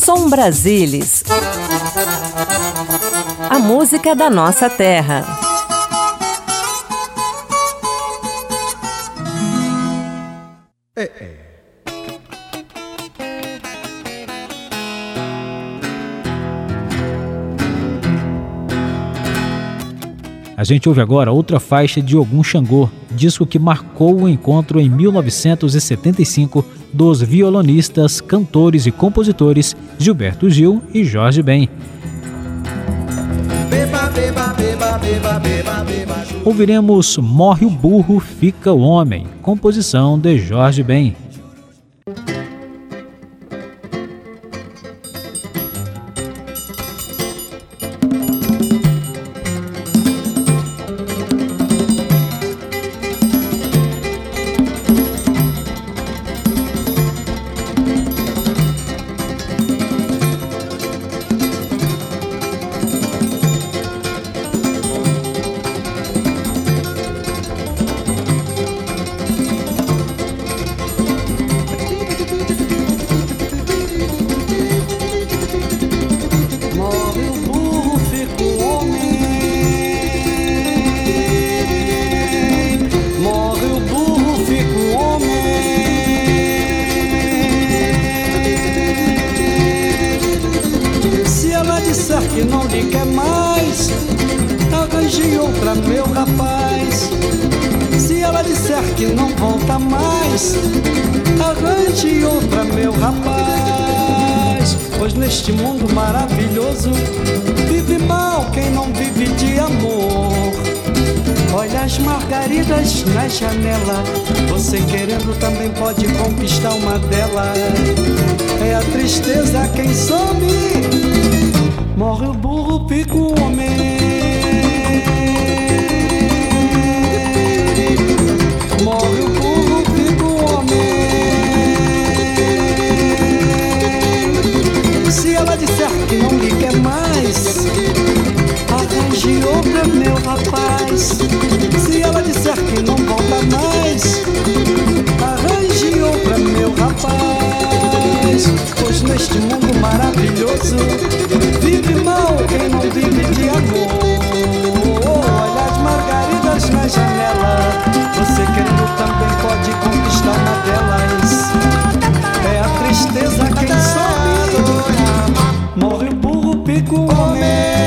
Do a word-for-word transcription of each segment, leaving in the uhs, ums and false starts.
Som Brasilis, a música da nossa terra. É, é. A gente ouve agora outra faixa de Ogum Xangô, disco que marcou o encontro em mil novecentos e setenta e cinco dos violonistas, cantores e compositores Gilberto Gil e Jorge Ben. Ouviremos Morre o Burro, Fica o Homem, composição de Jorge Ben. Que não lhe quer mais, arranje outra, meu rapaz. Se ela disser que não volta mais, arranje outra, meu rapaz. Pois neste mundo maravilhoso vive mal quem não vive de amor. Olha as margaridas na janela, você querendo também pode conquistar uma delas. É a tristeza quem some. Morre o burro, fica o homem. Morre o burro, fica o homem. Se ela disser que não lhe quer mais, arranje outra, meu rapaz. Se ela disser que não volta mais, arranje outra, meu rapaz. Pois neste mundo maravilhoso vive mal quem não vive de amor. Olha as margaridas na janela, você querendo também pode conquistar uma delas. É a tristeza quem sobe. Morre o burro, pica o homem.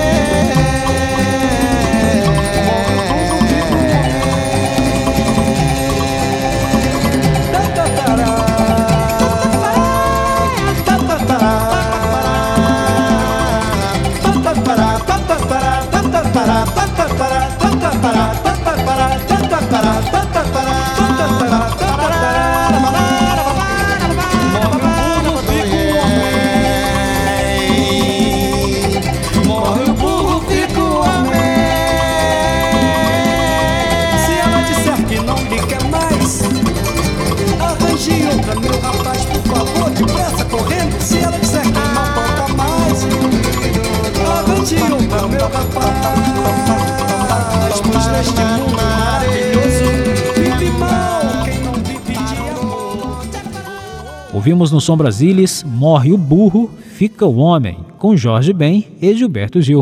Meu rapaz, por favor, depressa, correndo. Se ela disser que não volta mais, arranje outra, meu rapaz. Pois neste mundo maravilhoso vive mal quem não vive de amor. Ouvimos no Som Brasilis Morre o Burro, Fica o Homem, com Jorge Ben e Gilberto Gil.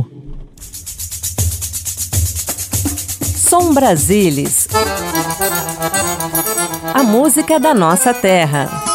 Som Brasilis, a música da nossa terra.